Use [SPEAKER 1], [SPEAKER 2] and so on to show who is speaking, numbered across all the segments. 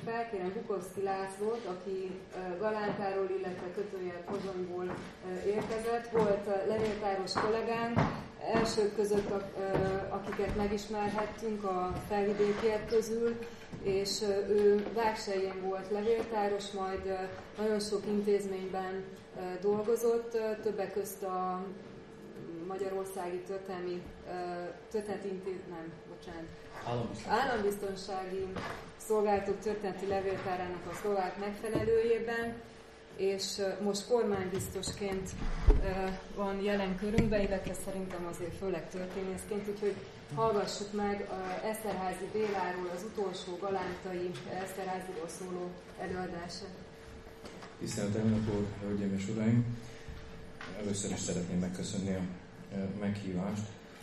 [SPEAKER 1] felkérem Bukovszky Lászlót, aki Galántáról, illetve kötőjel Pozsonyból érkezett. Volt levéltáros kollégánk, elsők között, akiket megismerhettünk a felvidékiek közül, és ő Vágselyén volt levéltáros, majd nagyon sok intézményben dolgozott, többek közt a Magyarországi Állambiztonsági Szolgálatok Történeti Levéltárának a szlovák megfelelőjében, és most kormánybiztosként van jelen körünkben, illetve szerintem azért főleg történészként, úgyhogy hallgassuk meg Eszterházy Béláról az utolsó galántai Eszterházyról szóló előadását.
[SPEAKER 2] Tisztelt elnök úr, hölgyeim és uraim! Először is szeretném megköszönni a meghívást.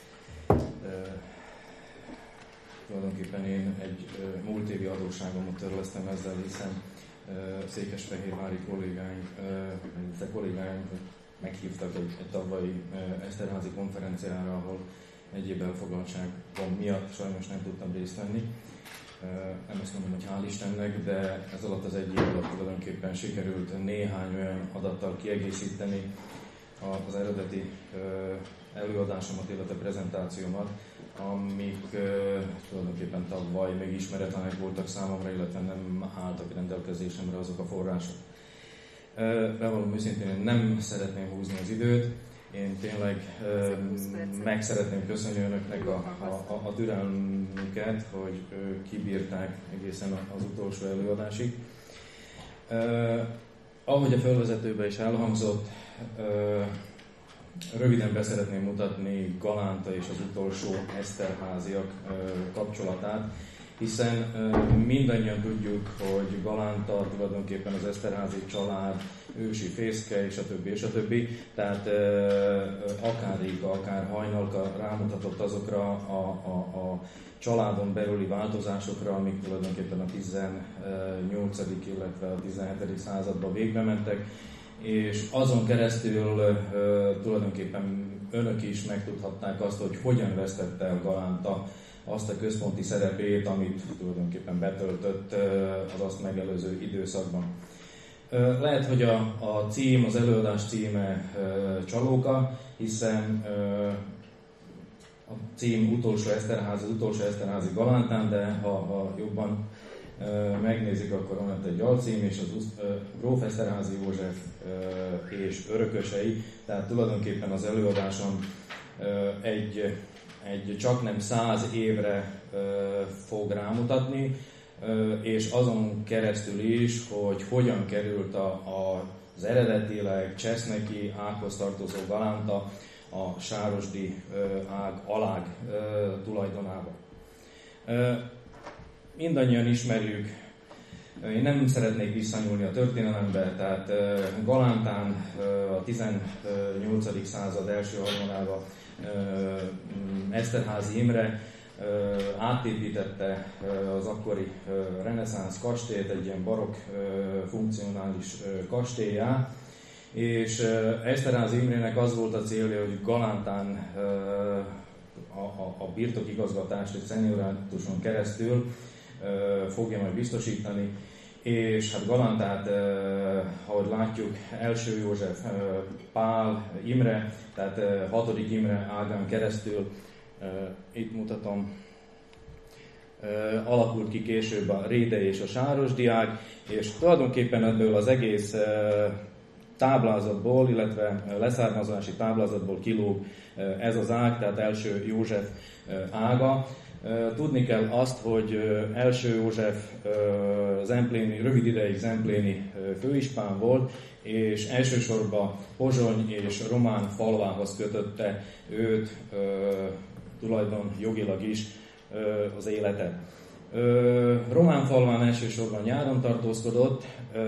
[SPEAKER 2] Tulajdonképpen én egy múlt évi adósságomot törlesztem ezzel, hiszen székesfehérvári kollégáink meghívtak egy tavalyi Eszterházy konferenciára, ahol egyéb elfoglaltságom miatt sajnos nem tudtam részt venni. Nem azt mondom, hogy hál' Istennek, de ez alatt az egy év alatt tulajdonképpen sikerült néhány olyan adattal kiegészíteni az eredeti előadásomat, illetve prezentációmat, amik tulajdonképpen tavaly még ismeretlenek voltak számomra, illetve nem álltak rendelkezésemre azok a források. Bevallom őszintén, én nem szeretném húzni az időt, én tényleg meg szeretném köszönni önöknek a türelmüket, hogy kibírták egészen az utolsó előadásig. Ahogy a felvezetőben is elhangzott, röviden be szeretném mutatni Galánta és az utolsó Eszterházyak kapcsolatát, hiszen mindannyian tudjuk, hogy Galánta tulajdonképpen az Eszterházy család ősi fészke, és a többi. Tehát akár Réka, akár Hajnalka rámutatott azokra a családon belüli változásokra, amik tulajdonképpen a 18. illetve a 17. században végbe mentek, és azon keresztül tulajdonképpen önök is megtudhatták azt, hogy hogyan vesztette el Galánta azt a központi szerepét, amit tulajdonképpen betöltött az azt megelőző időszakban. Lehet, hogy a cím, az előadás címe csalóka, hiszen a cím utolsó Eszterházy Galántán, de ha jobban megnézik, akkor van egy alcím, és az gróf Eszterházy József és örökösei, tehát tulajdonképpen az előadásom egy csaknem 100 évre fog rámutatni, és azon keresztül is, hogy hogyan került az eredetileg cseszneki ághoz tartozó Galánta a sárosdi ág alág tulajdonába. Mindannyian ismerjük, én nem szeretnék visszanyúlni a történelembe, tehát Galántán a 18. század első harmadában Eszterházy Imre átépítette az akkori reneszánsz kastélyt, egy ilyen barokk funkcionális kastéllyá, és Eszterházy Imrének az volt a célja, hogy Galántán a birtokigazgatást egy szeniorátuson keresztül fogja majd biztosítani, és hát Galántát, ahogy látjuk, első József, Pál, Imre, tehát 6. Imre ágán keresztül, itt mutatom, alakult ki később a rédei és a sárosdi ág, és tulajdonképpen ebből az egész táblázatból, illetve leszármazási táblázatból kilóg ez az ág, tehát első József ága. Tudni kell azt, hogy első József rövid ideig zempléni főispán volt, és elsősorban Pozsony és Román falvához kötötte őt tulajdon jogilag is az élete. Románfalván elsősorban nyáron tartózkodott,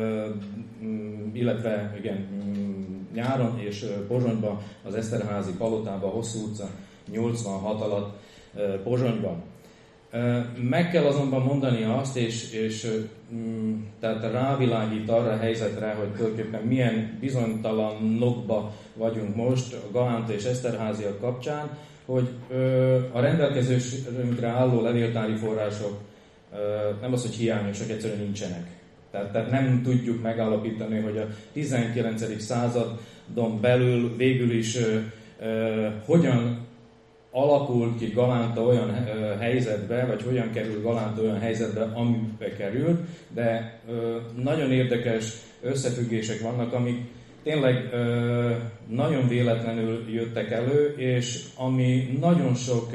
[SPEAKER 2] illetve igen, nyáron, és Pozsonyban, az Eszterházy palotában, Hosszú utca 86 alatt Pozsonyban. Meg kell azonban mondani azt, és tehát rávilágít arra a helyzetre, hogy tulajdonképpen milyen bizonytalanokba vagyunk most a Galánta és Eszterházyak kapcsán, hogy a rendelkezésünkre álló levéltári források nem az, hogy hiányosak, egyszerűen nincsenek. Tehát nem tudjuk megállapítani, hogy a 19. századon belül végül is hogyan alakult ki Galánta olyan helyzetbe, vagy hogyan került Galánta olyan helyzetbe, amibe került, de nagyon érdekes összefüggések vannak, amik tényleg nagyon véletlenül jöttek elő, és ami nagyon sok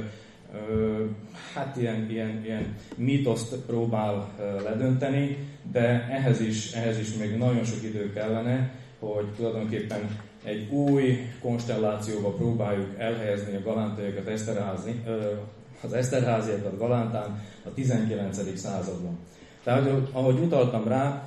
[SPEAKER 2] ilyen mítoszt próbál ledönteni, de ehhez is még nagyon sok idő kellene, hogy tulajdonképpen egy új konstellációba próbáljuk elhelyezni a galántaiakat, az eszterháziakat Galántán a 19. században. Tehát, ahogy utaltam rá,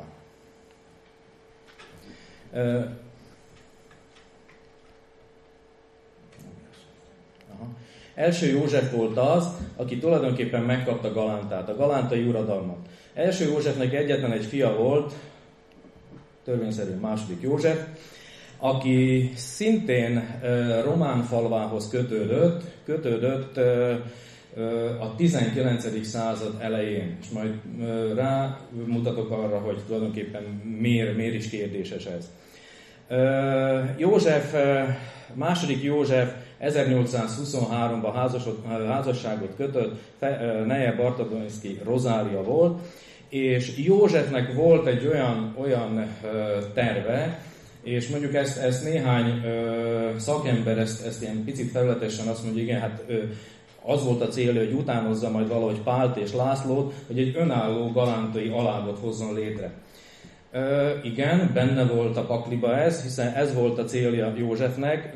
[SPEAKER 2] Első József volt az, aki tulajdonképpen megkapta Galántát, a galántai uradalmat. Első Józsefnek egyetlen egy fia volt, törvényszerűen második József, aki szintén román falvához kötődött a 19. század elején. És majd rámutatok arra, hogy tulajdonképpen miért is kérdéses ez. Második József 1823-ban házasságot kötött, neje Bartodonszky Rozália volt, és Józsefnek volt egy olyan terve, és mondjuk ezt néhány szakember ezt ilyen picit felületesen azt mondja, igen, hát az volt a célja, hogy utánozza majd valahogy Pált és Lászlót, hogy egy önálló galántai alágot hozzon létre. Igen, benne volt a pakliba ez, hiszen ez volt a célja Józsefnek,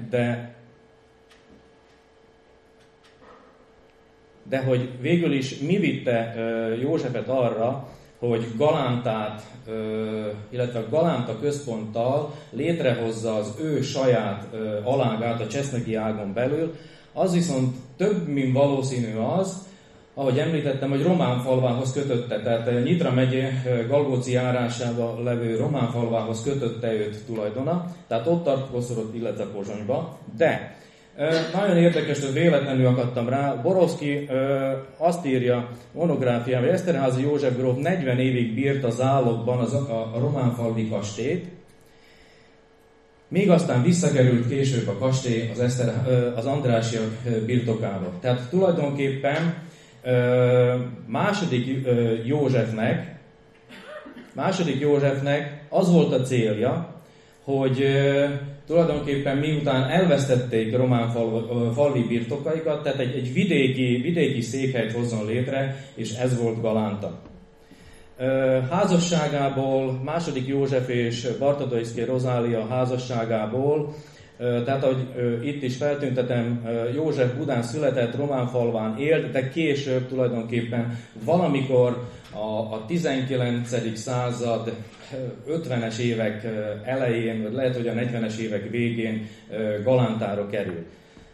[SPEAKER 2] de hogy végül is mi vitte Józsefet arra, hogy Galántát, illetve a Galánta központtal létrehozza az ő saját alágát a cseszneki ágon belül, az viszont több, mint valószínű az, ahogy említettem, hogy román falvához kötötte, tehát Nyitra megye Galgóci járásában levő román falvához kötötte őt tulajdona, tehát ott tartózkodott, illetve Pozsonyba, de nagyon érdekes, hogy véletlenül akadtam rá, Borowski azt írja monográfiában, hogy Eszterházy József gróf 40 évig bírt a zálogban a románfalvi kastélyt, míg aztán visszakerült később a kastély az Andrássyak birtokába. Tehát tulajdonképpen második Józsefnek az volt a célja, hogy tulajdonképpen miután elvesztették román falvi birtokaikat, tehát egy vidéki székhelyt hozzon létre, és ez volt Galánta. Házasságából, második József és Bartodonszky Rozália házasságából, tehát ahogy itt is feltüntetem, József Budán született, Románfalván élt, de később tulajdonképpen valamikor a 19. század 50-es évek elején, vagy lehet, hogy a 40-es évek végén Galántára került.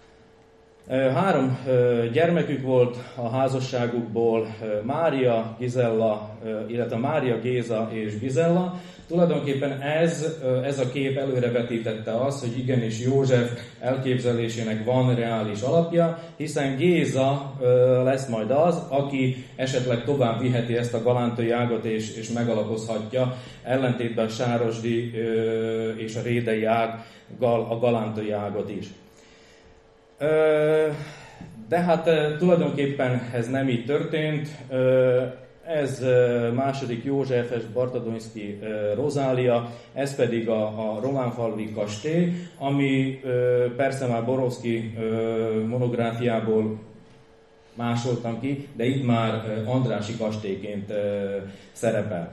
[SPEAKER 2] 3 gyermekük volt a házasságukból, Mária, Gizella, illetve Mária Géza és Gizella. Tulajdonképpen ez a kép előrevetítette azt, hogy igenis József elképzelésének van reális alapja, hiszen Géza lesz majd az, aki esetleg tovább viheti ezt a galántai ágat és megalapozhatja, ellentétben a sárosdi és a rédei ággal a galántai ágat is. De hát tulajdonképpen ez nem így történt. Ez második József és Bartodonszky Rozália, ez pedig a románfalvi kastély, ami persze már Borowski monográfiából másoltam ki, de itt már Andrássy kastélyként szerepel.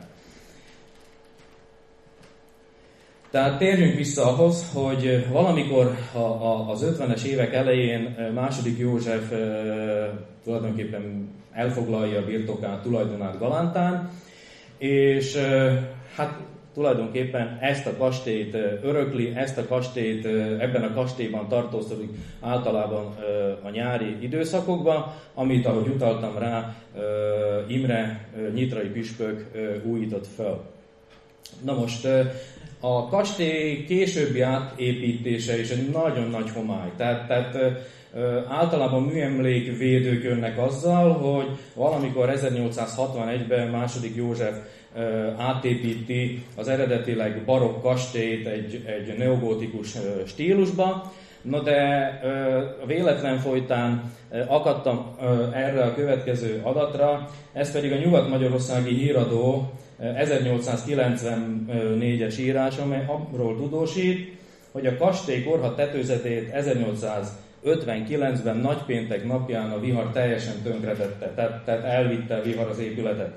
[SPEAKER 2] Tehát térjünk vissza ahhoz, hogy valamikor az 50-es évek elején második József tulajdonképpen elfoglalja a birtokát, tulajdonát Galántán, és hát tulajdonképpen ezt a kastélyt örökli, ezt a kastélyt, ebben a kastélyban tartózkodik általában a nyári időszakokban, amit, ahogy utaltam rá, Imre nyitrai püspök újított fel. Na most a kastély későbbi átépítése is egy nagyon nagy homály. Tehát Általában műemlékvédők jönnek azzal, hogy valamikor 1861-ben II. József átépíti az eredetileg barokk kastélyt egy neogótikus stílusba. No de a véletlen folytán akadtam erre a következő adatra, ez pedig a Nyugat-Magyarországi Híradó 1894-es írás, amely arról tudósít, hogy a kastély korhat tetőzetét 1859-ben nagypéntek napján a vihar teljesen tönkretette, tehát elvitte a vihar az épületet.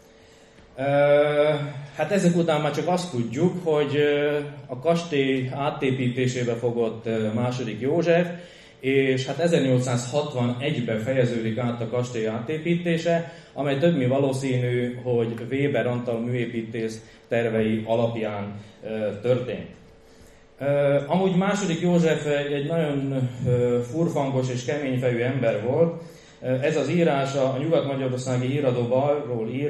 [SPEAKER 2] Hát ezek után már csak azt tudjuk, hogy a kastély átépítésébe fogott II. József, és hát 1861-ben fejeződik át a kastély átépítése, amely többnyire valószínű, hogy Weber Antal műépítész tervei alapján történt. Amúgy II. József egy nagyon furfangos és keményfejű ember volt. Ez az írás a Nyugat-Magyarországi Híradóban arról ír,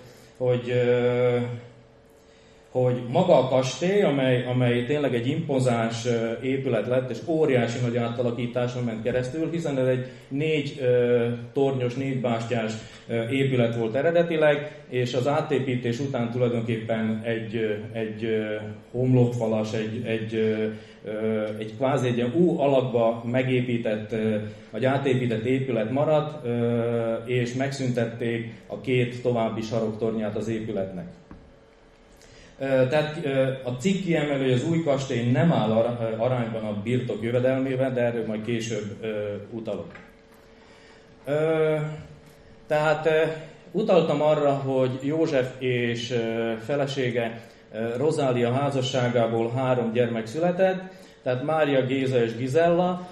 [SPEAKER 2] hogy maga a kastély, amely tényleg egy impozáns épület lett, és óriási nagy átalakításon ment keresztül, hiszen ez egy 4 tornyos, 4 bástyás épület volt eredetileg, és az átépítés után tulajdonképpen egy homlokfalas, egy kvázi egy ilyen U alakba megépített, vagy átépített épület maradt, és megszüntették a 2 további saroktornyát az épületnek. Tehát a cikk kiemelő, hogy az új kastély nem áll arányban a birtok jövedelmével, de erről majd később utalok. Tehát utaltam arra, hogy József és felesége Rozália házasságából 3 gyermek született, tehát Mária, Géza és Gizella.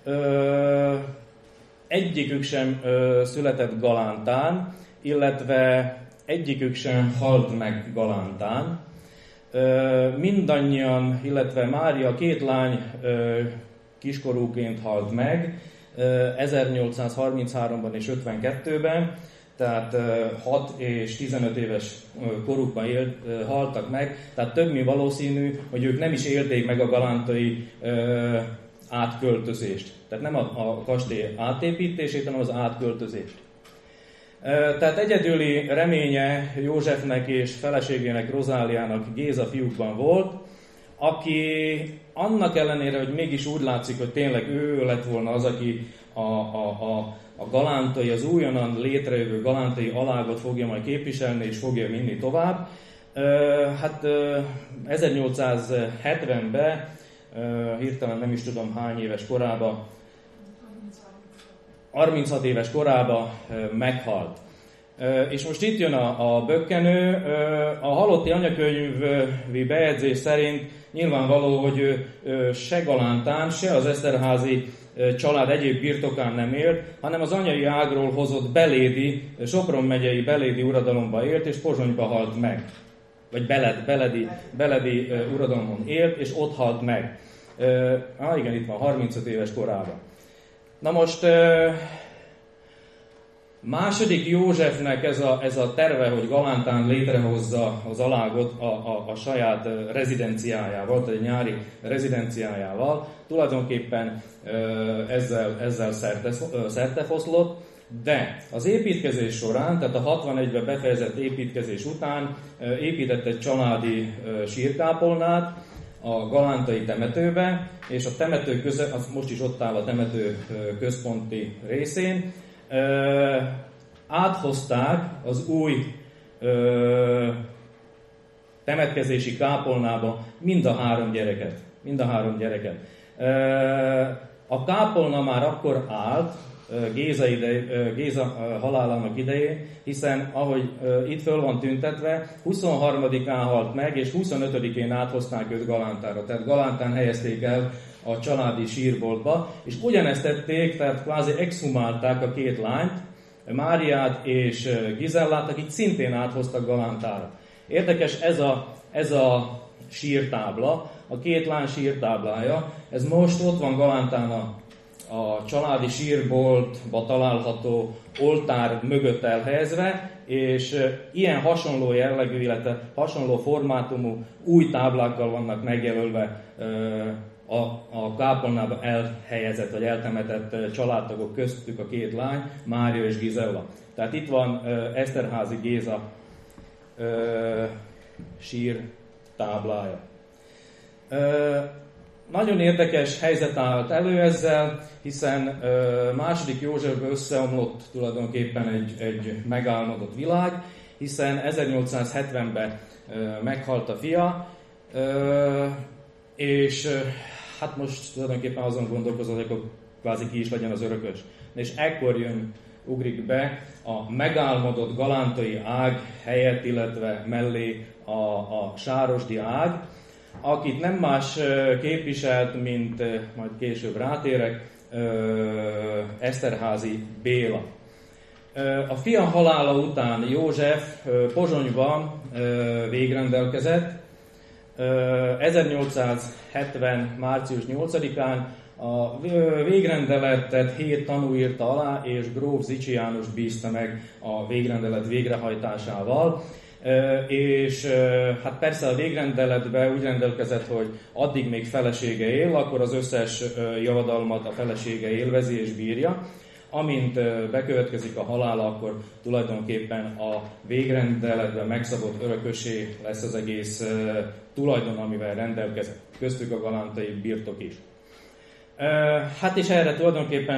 [SPEAKER 2] Egyikük sem született Galántán, illetve egyikük sem halt meg Galántán. Mindannyian, illetve Mária 2 lány kiskorúként halt meg, 1833-ban és 52-ben, tehát 6 és 15 éves korukban haltak meg, tehát többnyire valószínű, hogy ők nem is élték meg a galántai átköltözést. Tehát nem a kastély átépítését, hanem az átköltözést. Tehát egyedüli reménye Józsefnek és feleségének, Rozáliának Géza fiúkban volt, aki annak ellenére, hogy mégis úgy látszik, hogy tényleg ő lett volna az, aki a galántai, az újonnan létrejövő galántai alágot fogja majd képviselni és fogja vinni tovább. Hát 1870-ben, hirtelen nem is tudom hány éves korában, 36 éves korában meghalt. És most itt jön a bökkenő. A halotti anyakönyvi bejegyzés szerint nyilvánvaló, hogy se Galántán, se az Eszterházy család egyéb birtokán nem élt, hanem az anyai ágról hozott belédi, Sopron megyei belédi uradalomba élt, és Pozsonyba halt meg. Vagy beledi uradalomon élt, és ott halt meg. Igen, itt van, 35 éves korában. Na most II. Józsefnek ez a terve, hogy Galántán létrehozza az alágot a saját rezidenciájával, tehát egy nyári rezidenciájával, tulajdonképpen ezzel szertefoszlott, de az építkezés során, tehát a 61-ben befejezett építkezés után épített egy családi sírkápolnát a galántai temetőbe, és a temető most is ott áll a temető központi részén, áthozták az új temetkezési kápolnába mind a 3 gyereket. A kápolna már akkor állt Géza halálának idején, hiszen ahogy itt föl van tüntetve, 23-án halt meg, és 25-én áthozták őt Galántára. Tehát Galántán helyezték el a családi sírboltba, és ugyanezt tették, tehát kvázi exhumálták a 2 lányt, Máriát és Gizellát, akit szintén áthoztak Galántára. Érdekes ez a sírtábla, a 2 lány sírtáblája, ez most ott van Galántán a családi sírboltba található oltár mögött elhelyezve, és ilyen hasonló jellegű, illetve hasonló formátumú új táblákkal vannak megjelölve a kápolnában elhelyezett vagy eltemetett családtagok, köztük a két lány, Mária és Gizella. Tehát itt van Eszterházy Géza sír táblája. Nagyon érdekes helyzet állt elő ezzel, hiszen második Józsefből összeomlott tulajdonképpen egy megálmodott világ, hiszen 1870-ben meghalt a fia, és hát most tulajdonképpen azon gondolkozott, hogy akkor kvázi ki is legyen az örökös. És ekkor ugrik be a megálmodott galántai ág helyett, illetve mellé a sárosdi ág, akit nem más képviselt, mint majd később rátérek, Eszterházy Béla. A fia halála után József Pozsonyban végrendelkezett. 1870. március 8-án a végrendeletet 7 tanú írta alá, és gróf Zichy János bízta meg a végrendelet végrehajtásával. És hát persze a végrendeletben úgy rendelkezett, hogy addig még felesége él, akkor az összes javadalmat a felesége élvezi és bírja. Amint bekövetkezik a halála, akkor tulajdonképpen a végrendeletben megszabott örökösé lesz az egész tulajdon, amivel rendelkezett. Köztük a galántai birtok is. Hát és erre tulajdonképpen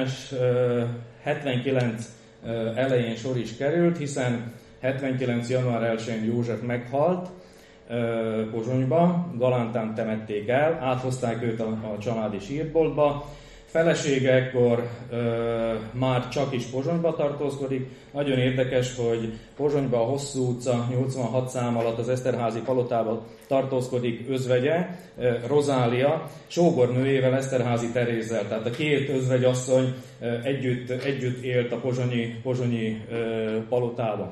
[SPEAKER 2] 79 elején sor is került, hiszen 79. január 1-én József meghalt Pozsonyba, Galántán temették el, áthozták őt a családi sírboltba. Felesége ekkor már csak is Pozsonyba tartózkodik. Nagyon érdekes, hogy Pozsonyba a Hosszú utca 86 szám alatt az Eszterházy palotában tartózkodik özvegye, Rozália, sógornőjével, Eszterházy Terézzel. Tehát a két özvegyasszony együtt élt a pozsonyi palotában.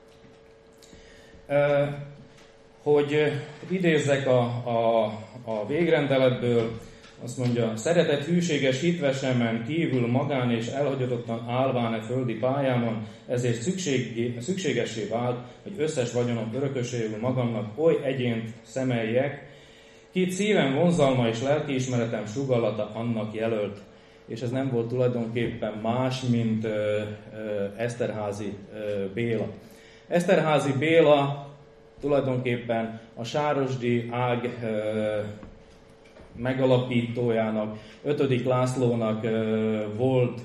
[SPEAKER 2] Hogy idézzek a végrendeletből, azt mondja, szeretett hűséges hitvesemen kívül magán és elhagyatottan állván földi pályámon, ezért szükségessé vált, hogy összes vagyonom örököséül magamnak oly egyént szemeljek, kit szívem vonzalma és lelkiismeretem sugallata annak jelölt. És ez nem volt tulajdonképpen más, mint Eszterházy Béla. Eszterházy Béla tulajdonképpen a sárosdi ág megalapítójának, 5. Lászlónak volt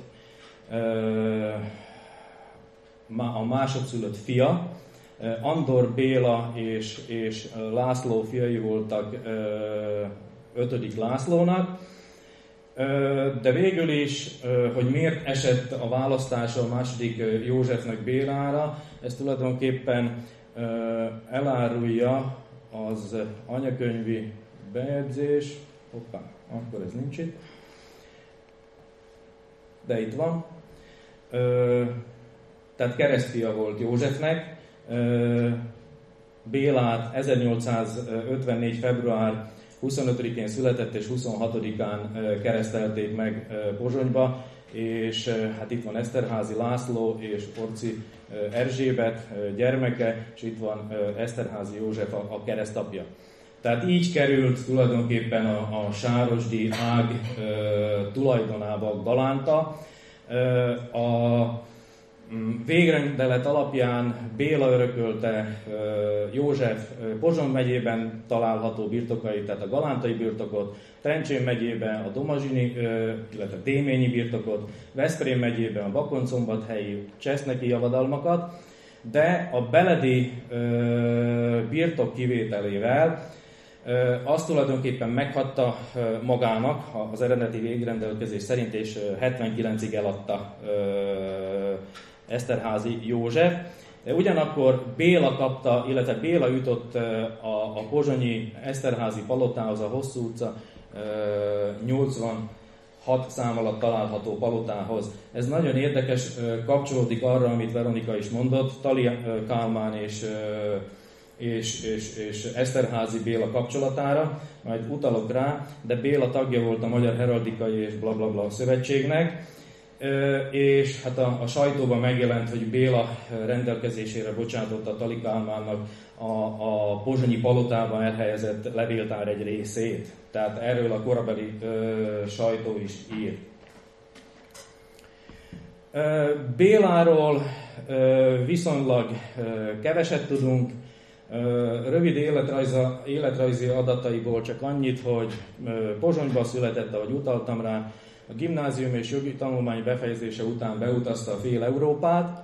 [SPEAKER 2] a másodszülött fia. Andor Béla és László fiai voltak 5. Lászlónak. De végül is, hogy miért esett a választása a második Józsefnek Bélára, ez tulajdonképpen elárulja az anyakönyvi bejegyzés. Hoppá, akkor ez nincs itt. De itt van. Tehát keresztfia volt Józsefnek. Bélát 1854. február 25-én született, és 26-án keresztelték meg Pozsonyba, és hát itt van Eszterházy László és Orczy Erzsébet gyermeke, és itt van Eszterházy József a keresztapja. Tehát így került tulajdonképpen a sárosdi ág tulajdonába Galánta. A végrendelet alapján Béla örökölte József Pozsony megyében található birtokait, tehát a galántai birtokot, Trencsén megyében a domazsini, illetve déményi birtokot, Veszprém megyében a bakoncombathelyi cseszneki javadalmakat, de a beledi birtok kivételével azt tulajdonképpen meghagyta magának az eredeti végrendelkezés szerint, és 79-ig eladta Eszterházy József. De ugyanakkor Béla kapta, illetve Béla jutott a pozsonyi Eszterházy palotához, a Hosszú utca 86 szám alatt található palotához. Ez nagyon érdekes, kapcsolódik arra, amit Veronika is mondott, Thalia Kálmán és Eszterházy Béla kapcsolatára, majd utalok rá, de Béla tagja volt a Magyar Heraldikai és blablabla szövetségnek, és hát a sajtóban megjelent, hogy Béla rendelkezésére bocsátotta Tali Kálmánnak a pozsonyi palotában elhelyezett levéltár egy részét. Tehát erről a korabeli sajtó is ír. Béláról viszonylag keveset tudunk. Rövid életrajzi adataiból csak annyit, hogy Pozsonyban született, ahogy utaltam rá, a gimnázium és jogi tanulmány befejezése után beutazta a fél Európát.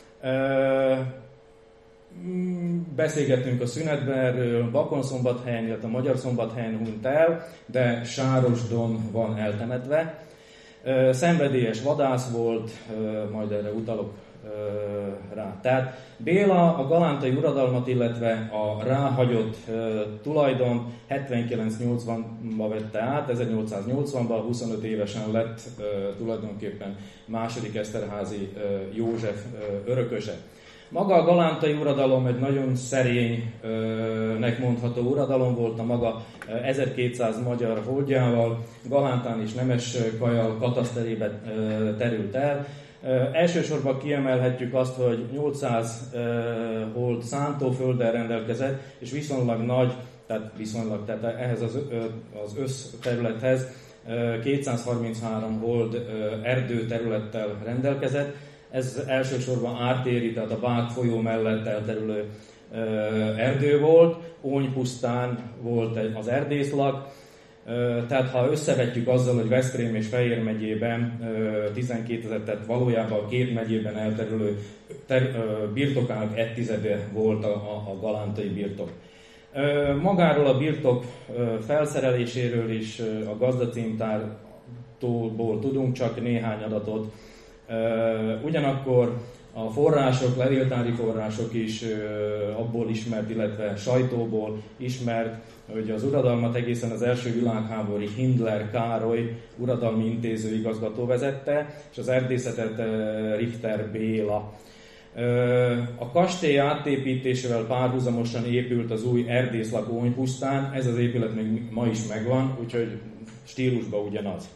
[SPEAKER 2] Beszélgettünk a szünetben erről, Bakonszombathelyen, illetve a Magyarszombathelyen hunyt el, de Sárosdon van eltemetve. Szenvedélyes vadász volt, majd erre utalok rá. Tehát Béla a galántai uradalmat, illetve a ráhagyott tulajdon 79-80-ban vette át, 1880-ban 25 évesen lett tulajdonképpen második Eszterházy József örököse. Maga a galántai uradalom egy nagyon szerénynek mondható uradalom volt, a maga 1200 magyar holdjával, Galántán és Nemeskajal kataszterébe terült el. Elsősorban kiemelhetjük azt, hogy 800 hold szántófölddel rendelkezett, és viszonylag nagy, tehát ehhez az összterülethez 233 hold erdőterülettel rendelkezett. Ez elsősorban ártéri, tehát a Bák folyó mellett elterülő erdő volt, Ónypusztán volt az erdészlak, tehát ha összevetjük azzal, hogy Veszprém és Fejér megyében 12 000, tehát valójában a két megyében elterülő birtokának 1/10 volt a galántai birtok. Magáról a birtok felszereléséről is a gazdacímtárból tudunk csak néhány adatot. Ugyanakkor a források, levéltári források is abból ismert, illetve sajtóból ismert, hogy az uradalmat egészen az első világháborúig Hindler Károly uradalmi intézőigazgató vezette, és az erdészetet Richter Béla. A kastély átépítésével párhuzamosan épült az új erdészlak Ónypusztán, ez az épület még ma is megvan, úgyhogy stílusban ugyanaz.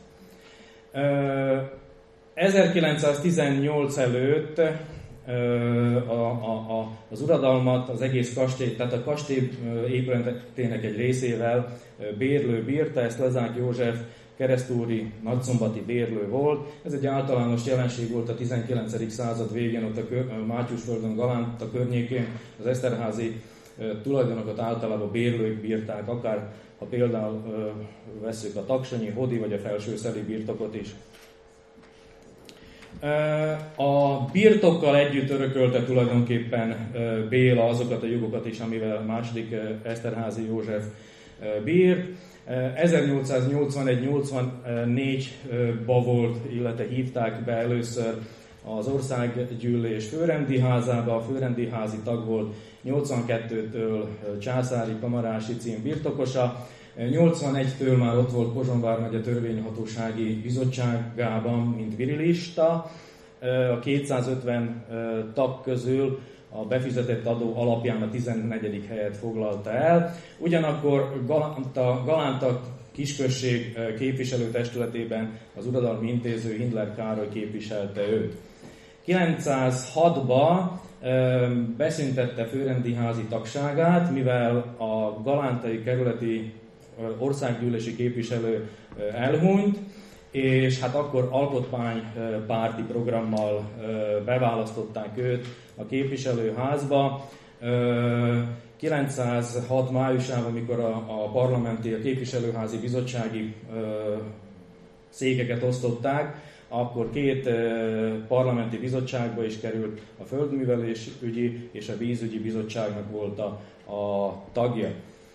[SPEAKER 2] 1918 előtt az uradalmat, az egész kastély, tehát a kastély épületének egy részével bérlő bírta, ezt Lezák József keresztúri nagyszombati bérlő volt. Ez egy általános jelenség volt a 19. század végén, ott a Mátyusföldön, Galánta környékén az eszterházi tulajdonokat általában bérlők bírták, akár ha például vesszük a taksonyi, hodi vagy a felsőszeli birtokot is. A birtokkal együtt örökölte tulajdonképpen Béla azokat a jogokat is, amivel második Eszterházy József bírt. 1881-84-ban volt, illetve hívták be először az országgyűlés főrendi házába, a főrendi házi tag volt 82-től császári kamarási cím birtokosa, 81-től már ott volt Pozsony vármegye törvényhatósági bizottságában, mint virilista. A 250 tag közül a befizetett adó alapján a 14. helyet foglalta el. Ugyanakkor Galánta kisközség képviselőtestületében az uradalmi intéző Hindler Károly képviselte őt. 906-ban beszüntette főrendi házi tagságát, mivel a galántai kerületi országgyűlési képviselő elhunyt, és hát akkor alkotmánypárti programmal beválasztották őt a képviselőházba. 906 májusában, amikor a parlamenti, a képviselőházi bizottsági székeket osztották, akkor két parlamenti bizottságba is került, a földművelésügyi és a vízügyi bizottságnak volt a tagja.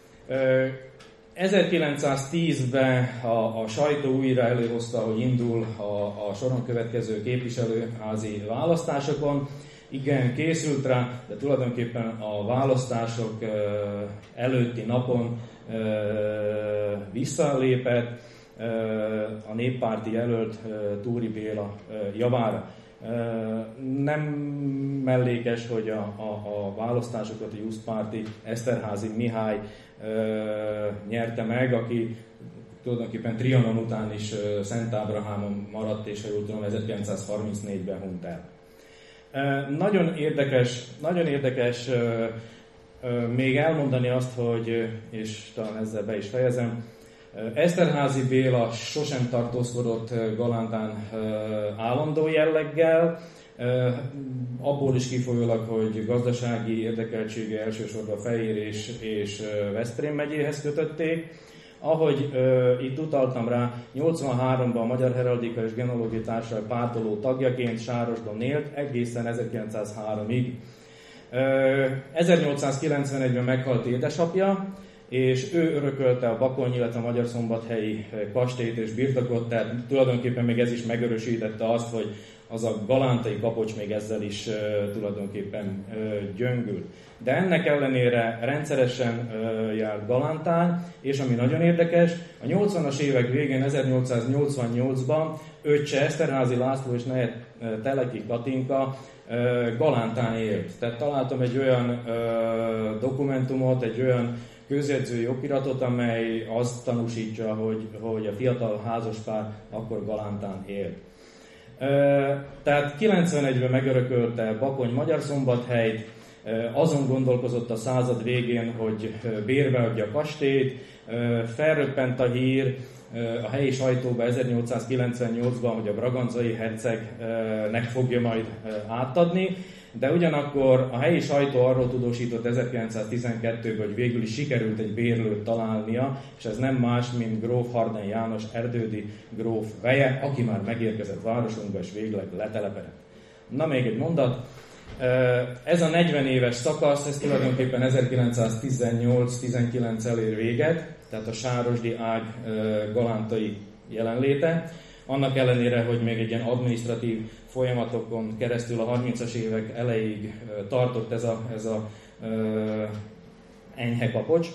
[SPEAKER 2] 1910-ben a sajtó újra előhozta, hogy indul a soron következő képviselőházi választásokon. Igen, készült rá, de tulajdonképpen a választások előtti napon visszalépett a néppárti jelölt Túri Béla javára. Nem mellékes, hogy a választásokat a Jusztpárti Eszterházy Mihály nyerte meg, aki tulajdonképpen Trianon után is Szent Ábrahámon maradt, és ha jól tudom, 1934-ben hunyt el. Nagyon érdekes még elmondani azt, hogy, és talán ezzel be is fejezem, Eszterházy Béla sosem tartózkodott Galántán állandó jelleggel, abból is kifolyólag, hogy gazdasági érdekeltsége elsősorban Fejér és Veszprém megyéhez kötötték. Ahogy itt utaltam rá, 83-ban a Magyar Heraldika és Genológiai Társaság pártoló tagjaként Sárosdon élt egészen 1903-ig. 1891-ben meghalt édesapja, és ő örökölte a Bakony, illetve a Magyarszombathelyi kastélyt és birtokot, tehát tulajdonképpen még ez is megerősítette azt, hogy az a galántai kapocs még ezzel is tulajdonképpen gyöngült. De ennek ellenére rendszeresen járt Galántán, és ami nagyon érdekes, a 80-as évek végén, 1888-ban öccse Eszterházy László és neje Teleki Katinka Galántán élt. Tehát találtam egy olyan dokumentumot, egy olyan közjegyzői okiratot, amely azt tanúsítja, hogy a fiatal házaspár akkor Galántán élt. Tehát 91-ben megörökölte Bakony Magyarszombathelyt, azon gondolkozott a század végén, hogy bérbe adja a kastélyt, felröppent a hír a helyi sajtóba 1898-ban, hogy a braganzai hercegnek fogja majd átadni, de ugyanakkor a helyi sajtó arról tudósított 1912-ben, hogy végül is sikerült egy bérlőt találnia, és ez nem más, mint gróf Harden János erdődi gróf veje, aki már megérkezett városunkba, és végleg letelepedett. Na, még egy mondat. Ez a 40 éves szakasz, ez tulajdonképpen 1918-19 elér véget, tehát a sárosdi ág galántai jelenléte. Annak ellenére, hogy még egy ilyen adminisztratív folyamatokon keresztül a 30-as évek elejéig tartott ez a enyhe kapocs.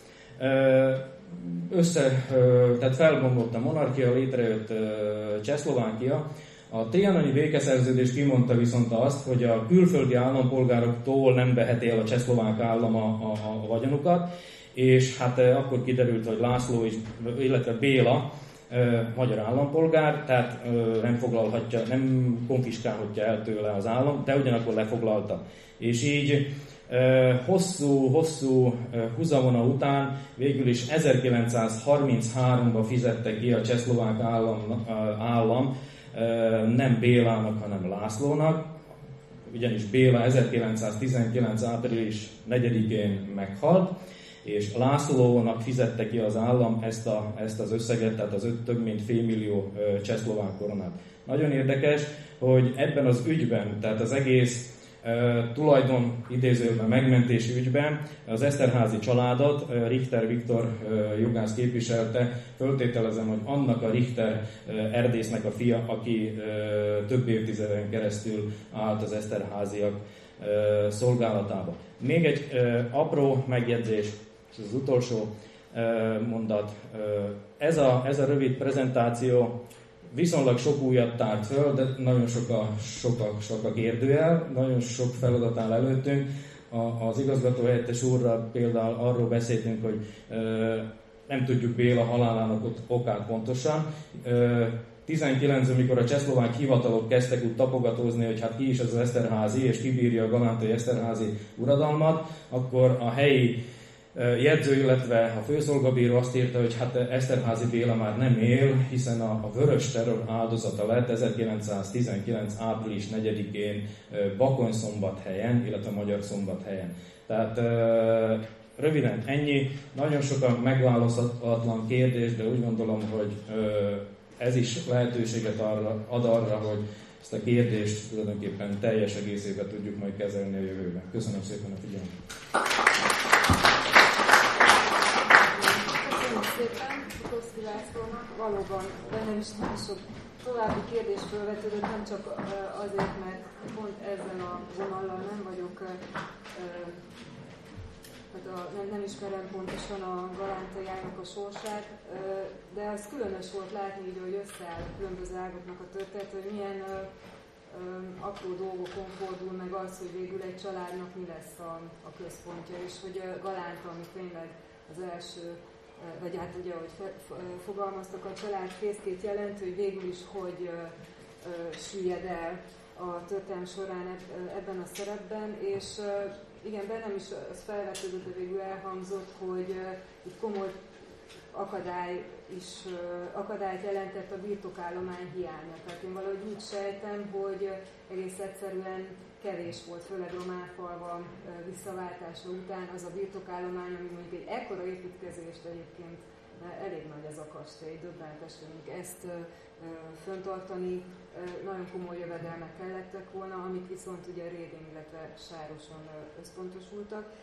[SPEAKER 2] Tehát felbomlott a monarchia, létrejött Csehszlovákia. A trianoni békeszerződés kimondta viszont azt, hogy a külföldi állampolgároktól nem veheti el a csehszlovák állam a vagyonukat, és hát akkor kiderült, hogy László, illetve Béla magyar állampolgár, tehát nem konfiskálhatja el tőle az állam, de ugyanakkor lefoglalta. És így hosszú húzavona után végül is 1933-ban fizette ki a csehszlovák állam nem Bélának, hanem Lászlónak, ugyanis Béla 1919. április 4-én meghalt, és Lászlónak fizette ki az állam ezt az összeget, tehát az több mint félmillió csehszlovák koronát. Nagyon érdekes, hogy ebben az ügyben, tehát az egész tulajdon idézőben megmentési ügyben az Eszterházy családot Richter Viktor jogász képviselte. Föltételezem, hogy annak a Richter erdésznek a fia, aki több évtizeden keresztül állt az Eszterházyak szolgálatába. Még egy apró megjegyzés, és az utolsó mondat. Ez a rövid prezentáció viszonylag sok újat tárt föl, de nagyon sok a kérdőjel, nagyon sok feladat áll előttünk. Az igazgatóhelyettes úrral például arról beszéltünk, hogy nem tudjuk Béla halálának okát pontosan. 19, amikor a csehszlovák hivatalok kezdtek úgy tapogatózni, hogy hát ki is az Eszterházy, és kibírja a galántai Eszterházy uradalmat, akkor a helyi jegyző, illetve a főszolgabíró azt írta, hogy hát Eszterházy Béla már nem él, hiszen a vörös terror áldozata lett 1919. április 4-én Bakonyszombathelyen, illetve Magyarszombathelyen. Tehát röviden ennyi, nagyon sokan megválaszolatlan kérdés, de úgy gondolom, hogy ez is lehetőséget ad arra, hogy ezt a kérdést tulajdonképpen teljes egészében tudjuk majd kezelni a jövőben. Köszönöm szépen a figyelmet!
[SPEAKER 1] Valóban bennem is nagyon sok további kérdés felvetődött, nem csak azért, mert pont ezzel a vonallal nem vagyok, nem ismerem pontosan a galántai a sorsát, de az különös volt látni, így, hogy összeáll a különböző ágoknak a történet, hogy milyen apró dolgokon fordul meg az, hogy végül egy családnak mi lesz a központja, és hogy Galánta, ami tényleg az első vagy hát ugye, ahogy fogalmaztak, a család fészkét jelent, hogy végül is hogy süllyed el a történelem során ebben a szerepben, és igen, bennem is az felvetődött, de végül elhangzott, hogy itt komoly akadályt jelentett a birtokállomány hiánya. Tehát én valahogy úgy sejtem, hogy egész egyszerűen kevés volt, főleg Románfalva visszaváltása után az a birtokállomány, ami mondjuk egy ekkora építkezést egyébként elég nagy ez a kastély, döbbenetes, hogy ezt föntartani, nagyon komoly jövedelmek kellettek volna, amik viszont ugye Révén, illetve Sároson összpontosultak.